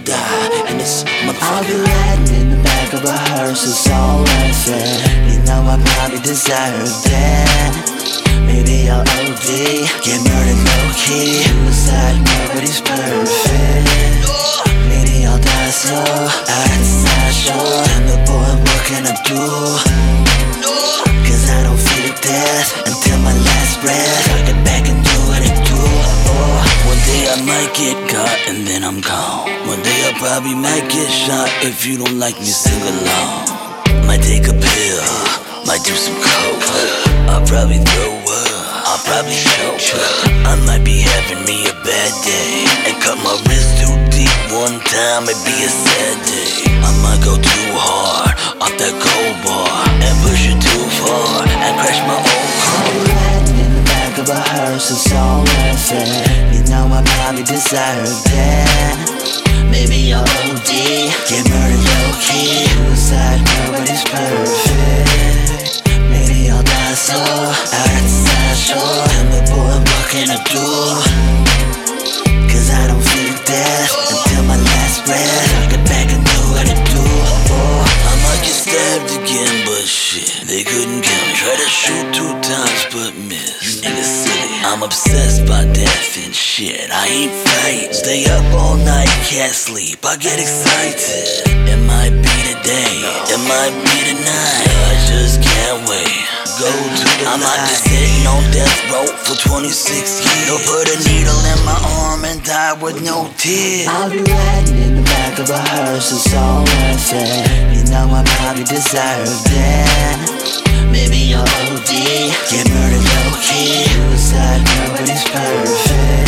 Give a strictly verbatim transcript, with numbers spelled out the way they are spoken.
die in this motherfucker. I'll be riding in the back of a hearse, it's all worth it. You know I probably deserve that. Maybe I'll O D, get murdered low-key. Suicide, nobody's perfect. Maybe I'll die slow, out at the sideshow. I'm the boy, what can I do? Cause I don't fear death until my last breath. I get back and do what I do. Oh, one day I might get caught and then I'm gone. One day I probably might get shot if you don't like me, sing along. Might take a pill, might do some coke. I'll probably throw up, I'll probably choke. I might be having me a bad day and cut my wrist too deep one time, it'd be a sad day. I might go too hard off that gold bar and push it too far and crash my own car. I'll be riding in the back of a hearse, it's all worth it. You know I probably deserve that. Maybe I'll O D, get murdered low-key. Suicide, nobody's perfect. Maybe I'll die slow, out at the sideshow. I'm the boy, what can I do? Cause I don't fear death until my last breath. I get back and do what I do. Oh, I might get stabbed again, but shit, they couldn't kill me. Try to shoot two times, but miss. You niggas silly. I'm obsessed by death and shit. I ain't fight. Stay up all night, can't sleep. I get excited. It might be today, it might be tonight. I just can't wait. Go to the I might be sitting on death row for twenty-six years. They'll put a needle in my arm and die with no tears. I'll be riding in the back of a hearse, it's all worth it. You know I probably deserve that. Maybe I'll O D, get murdered low-key. Suicide, nobody's perfect.